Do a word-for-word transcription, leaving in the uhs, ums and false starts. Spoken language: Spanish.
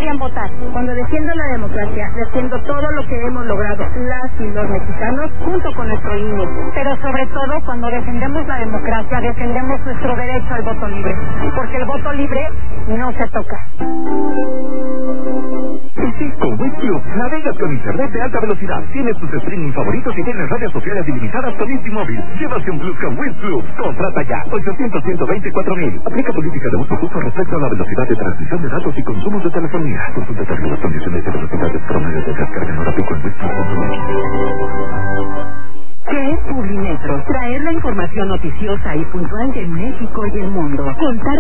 podían votar. Cuando defiendo la democracia, defiendo todo lo que hemos logrado las y los mexicanos junto con nuestro I N E. Pero sobre todo, cuando defendemos la democracia, defendemos nuestro derecho al voto libre. Porque el voto libre no se toca. Sí, con Wiz Plus, navegas con internet de alta velocidad. Tienes tus streaming favoritos y tienes redes sociales ilimitadas con Easy Móvil. Llévate un plus con Wiz Plus. Contrata ya. ochocientos, ciento veinticuatro mil. Aplica política de uso justo respecto a la velocidad de transmisión de datos y consumos de telefonía. Consulta términos, condiciones y velocidades promedio de descarga en hora pico en Wiz Plus. ¿Qué es Publimetro? Traer la información noticiosa y puntual de México y el mundo. Contar